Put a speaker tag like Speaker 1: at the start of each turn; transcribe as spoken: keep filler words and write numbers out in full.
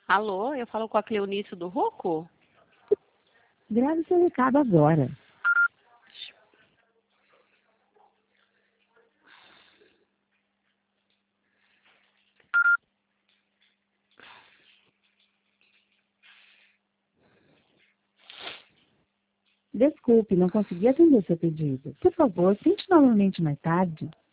Speaker 1: Alô, eu falo com a Cleonice do Rocco?
Speaker 2: Grave seu recado agora. Desculpe, não consegui atender seu pedido. Por favor, tente novamente mais tarde.